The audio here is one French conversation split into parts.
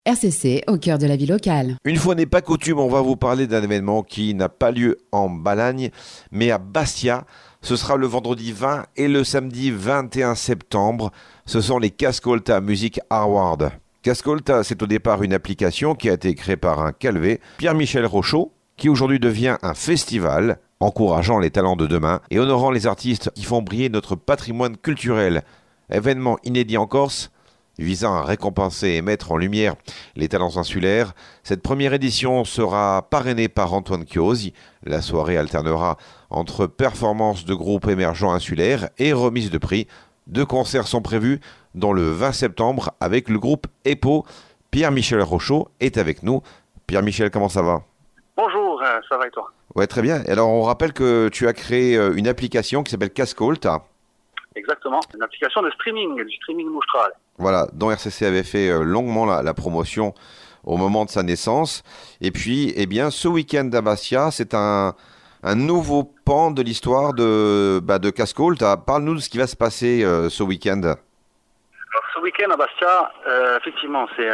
RCC, au cœur de la vie locale. Une fois n'est pas coutume, on va vous parler d'un événement qui n'a pas lieu en Balagne, mais à Bastia. Ce sera le vendredi 20 et le samedi 21 septembre. Ce sont les Cascolta Music Awards. Cascolta, c'est au départ une application qui a été créée par un Calvé, Pierre-Michel Rochaud, qui aujourd'hui devient un festival, encourageant les talents de demain et honorant les artistes qui font briller notre patrimoine culturel. Événement inédit en Corse, visant à récompenser et mettre en lumière les talents insulaires. Cette première édition sera parrainée par Antoine Chiosi. La soirée alternera entre performances de groupes émergents insulaires et remise de prix. 2 concerts sont prévus, dont le 20 septembre avec le groupe EPO. Pierre-Michel Rochaud est avec nous. Pierre-Michel, comment ça va ? Bonjour, ça va et toi ? Ouais, très bien. Alors, on rappelle que tu as créé une application qui s'appelle Cascolta. Exactement, une application de streaming, du streaming Mouchtral. Voilà, dont RCC avait fait longuement la promotion au moment de sa naissance. Et puis, eh bien, ce week-end à Bastia, c'est un nouveau pan de l'histoire de Cascolta. Parle-nous de ce qui va se passer ce week-end. Alors, ce week-end à Bastia, effectivement, c'est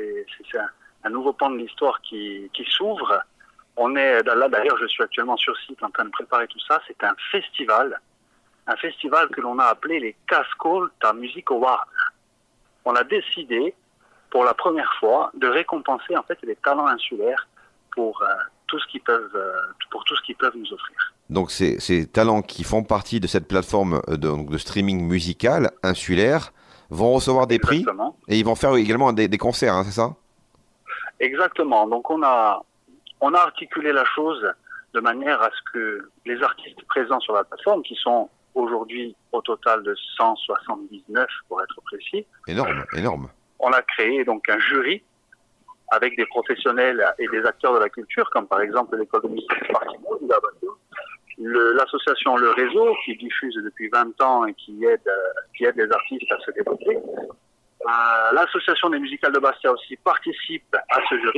un nouveau pan de l'histoire qui s'ouvre. On est là, d'ailleurs, je suis actuellement sur site en train de préparer tout ça. C'est un festival que l'on a appelé les Cascolta Music Awards. On a décidé, pour la première fois, de récompenser en fait les talents insulaires pour tout ce qu'ils peuvent nous offrir. Donc ces talents qui font partie de cette plateforme de streaming musical insulaire vont recevoir des Exactement. Prix et ils vont faire également des concerts, hein, c'est ça ? Exactement. Donc on a articulé la chose de manière à ce que les artistes présents sur la plateforme, qui sont aujourd'hui au total de 179 pour être précis. Énorme. On a créé donc un jury avec des professionnels et des acteurs de la culture, comme par exemple l'école de musique Spartimo, l'association Le Réseau, qui diffuse depuis 20 ans et qui aide les artistes à se développer. L'association des musicales de Bastia aussi participe à ce jury.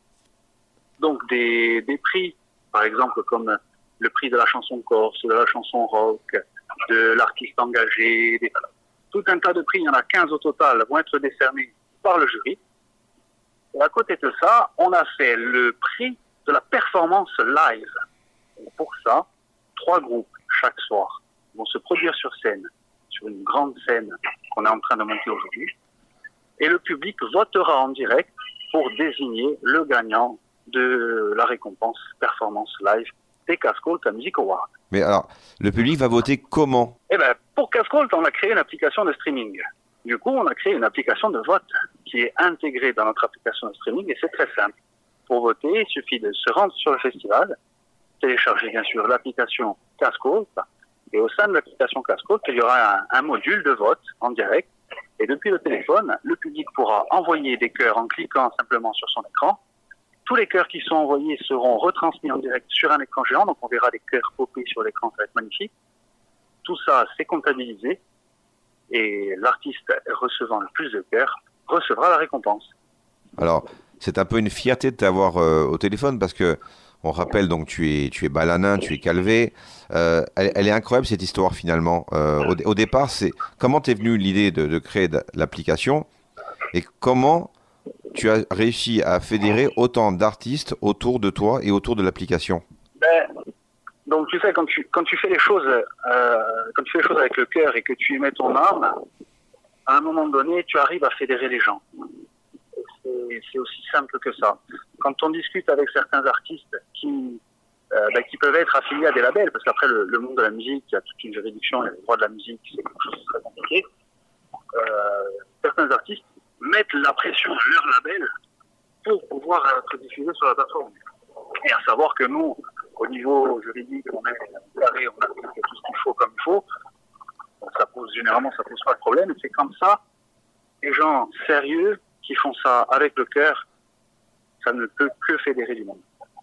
Donc des prix, par exemple comme le prix de la chanson corse, de la chanson rock, de l'artiste engagé, tout un tas de prix, il y en a 15 au total, vont être décernés par le jury. Et à côté de ça, on a fait le prix de la performance live. Et pour ça, 3 groupes chaque soir vont se produire sur scène, sur une grande scène qu'on est en train de monter aujourd'hui. Et le public votera en direct pour désigner le gagnant de la récompense performance live des Cascolta Music Awards. Mais alors, le public va voter comment ? Eh bien, pour Cascolta, on a créé une application de streaming. Du coup, on a créé une application de vote qui est intégrée dans notre application de streaming et c'est très simple. Pour voter, il suffit de se rendre sur le festival, télécharger bien sûr l'application Cascolta et au sein de l'application Cascolta, il y aura un module de vote en direct et depuis le téléphone, le public pourra envoyer des cœurs en cliquant simplement sur son écran. Tous les cœurs qui sont envoyés seront retransmis en direct sur un écran géant, donc on verra des cœurs popper sur l'écran, ça va être magnifique. Tout ça, c'est comptabilisé et l'artiste recevant le plus de cœurs recevra la récompense. Alors, c'est un peu une fierté de t'avoir au téléphone parce que on rappelle donc tu es balanin, tu es calvé. Elle est incroyable cette histoire finalement. Au départ, comment t'es venue l'idée de créer l'application et comment tu as réussi à fédérer autant d'artistes autour de toi et autour de l'application? Donc tu sais, quand tu fais les choses avec le cœur et que tu y mets ton âme, à un moment donné, tu arrives à fédérer les gens. C'est aussi simple que ça. Quand on discute avec certains artistes qui peuvent être affiliés à des labels, parce qu'après le monde de la musique, il y a toute une juridiction, il y a les droits de la musique, c'est quelque chose de très compliqué. Certains artistes mettent la pression à leur label pour pouvoir être diffusés sur la plateforme. Et à savoir que nous, au niveau juridique, on est carré, on applique tout ce qu'il faut comme il faut. Généralement, ça pose pas de problème. C'est comme ça, les gens sérieux qui font ça avec le cœur, ça ne peut que fédérer du monde.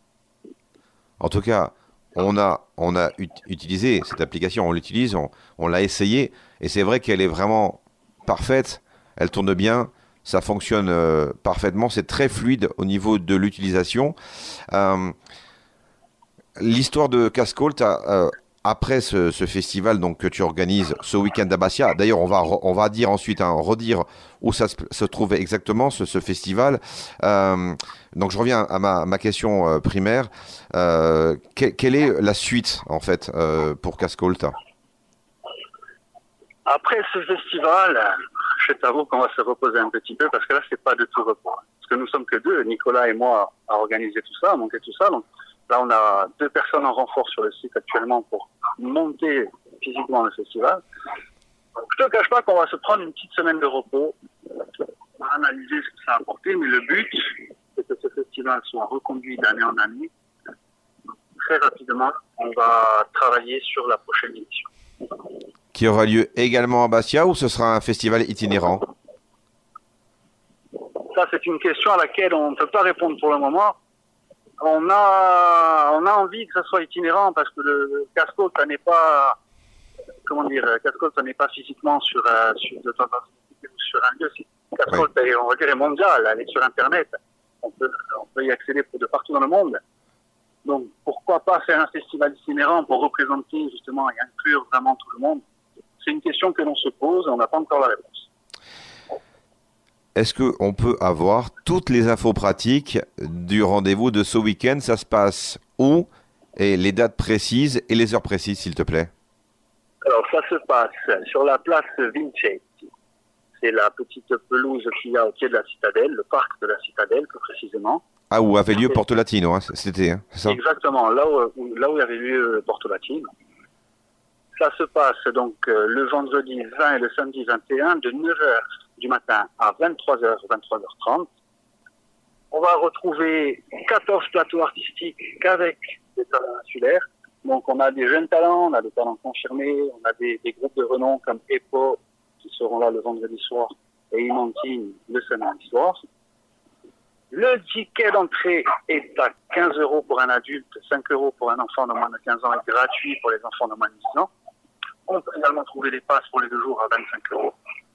En tout cas, on a utilisé cette application, on l'utilise, on l'a essayé, et c'est vrai qu'elle est vraiment parfaite, elle tourne bien, ça fonctionne parfaitement, c'est très fluide au niveau de l'utilisation. L'histoire de Cascolta, après ce festival donc, que tu organises ce week-end à Bastia, d'ailleurs on va dire ensuite, redire où ça se trouve exactement ce festival. Donc je reviens à ma question primaire. Quelle est la suite en fait pour Cascolta? Après ce festival, je t'avoue qu'on va se reposer un petit peu parce que là, c'est pas de tout repos. Parce que nous sommes que deux, Nicolas et moi, à organiser tout ça, à monter tout ça. Donc là, on a 2 personnes en renfort sur le site actuellement pour monter physiquement le festival. Donc, je te cache pas qu'on va se prendre une petite semaine de repos, on va analyser ce que ça a apporté, mais le but, c'est que ce festival soit reconduit d'année en année. Très rapidement, on va travailler sur la prochaine édition. Qui aura lieu également à Bastia ou ce sera un festival itinérant? Ça, c'est une question à laquelle on ne peut pas répondre pour le moment. On a envie que ça soit itinérant parce que le Casco, ça n'est pas, Casco, ça n'est pas physiquement sur un lieu. Casco, on va dire, est mondial, elle est sur Internet. On peut y accéder de partout dans le monde. Donc, pourquoi pas faire un festival itinérant pour représenter justement et inclure vraiment tout le monde? C'est une question que l'on se pose et on n'a pas encore la réponse. Est-ce qu'on peut avoir toutes les infos pratiques du rendez-vous de ce week-end? Ça se passe où? Et les dates précises et les heures précises, s'il te plaît. Alors, ça se passe sur la place Vincetti. C'est la petite pelouse qu'il y a au pied de la citadelle, le parc de la citadelle, plus précisément. Ah, où avait lieu Porto Latino, hein, cet été, hein, c'est ça? Exactement, là où il y avait lieu Porto Latino. Ça se passe donc le vendredi 20 et le samedi 21 de 9h du matin à 23h, 23h30. On va retrouver 14 plateaux artistiques qu'avec des talents insulaires. Donc on a des jeunes talents, on a des talents confirmés, on a des groupes de renom comme EPO qui seront là le vendredi soir et Imantine le samedi soir. Le ticket d'entrée est à 15 € pour un adulte, 5 € pour un enfant de moins de 15 ans et gratuit pour les enfants de moins de 10 ans. On peut également trouver des passes pour les 2 jours à 25 €.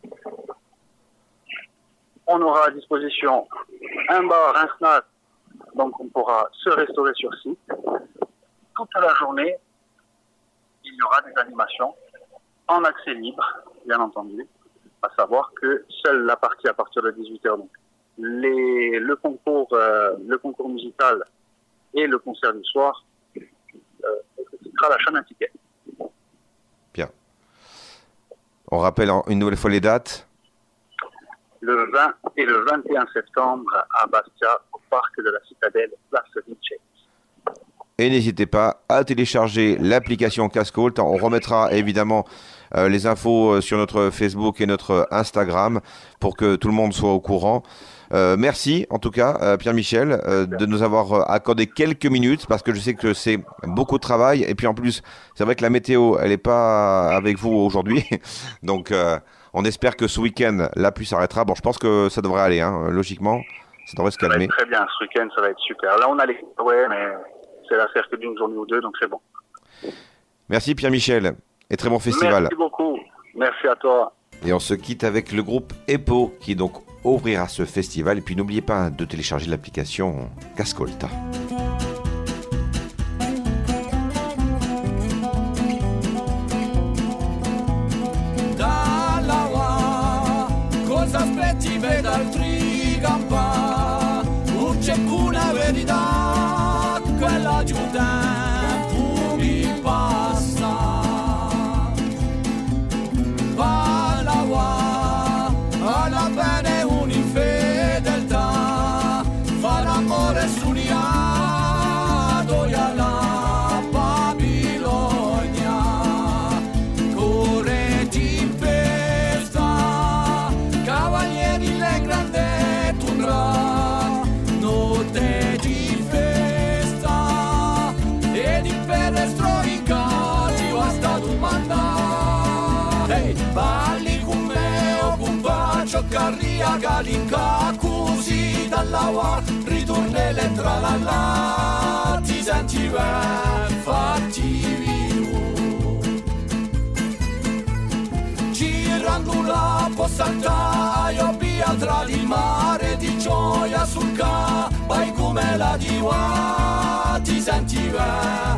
On aura à disposition un bar, un snack, donc on pourra se restaurer sur site. Toute la journée, il y aura des animations en accès libre, bien entendu, à savoir que seule la partie à partir de 18h, donc le concours musical et le concert du soir, sera l'achat d'un ticket. Bien. On rappelle une nouvelle fois les dates. Le 20 et le 21 septembre à Bastia, au parc de la Citadelle, place Vincetti. Et n'hésitez pas à télécharger l'application Cascolt. On remettra évidemment les infos sur notre Facebook et notre Instagram pour que tout le monde soit au courant. Merci en tout cas Pierre-Michel de nous avoir accordé quelques minutes parce que je sais que c'est beaucoup de travail et puis en plus c'est vrai que la météo elle n'est pas avec vous aujourd'hui donc on espère que ce week-end la pluie s'arrêtera. Bon je pense que ça devrait aller hein, logiquement ça devrait se calmer. Ça va être très bien ce week-end, ça va être super. Là on a les mais c'est l'affaire que d'une journée ou deux donc c'est bon. Merci Pierre-Michel et très bon festival. Merci beaucoup, merci à toi. Et on se quitte avec le groupe EPO qui donc ouvrira ce festival. Et puis n'oubliez pas de télécharger l'application Cascolta. Cosa aspetti d'altri campa? C'è una verità, quella giù tempo mi passa. Alla bene un'infedeltà, fa l'amore suniato e alla Babilonia, corre tempesta, cavalieri le grande tundra, notte di festa, ed il perestro in cati va stato mandato, hey, balli con me o con bacio carria galinca così dalla war ritornele tra la là ti senti ben fatti vivo girando la possantà io via tra il mare di gioia sul ca vai come la diva ti senti ben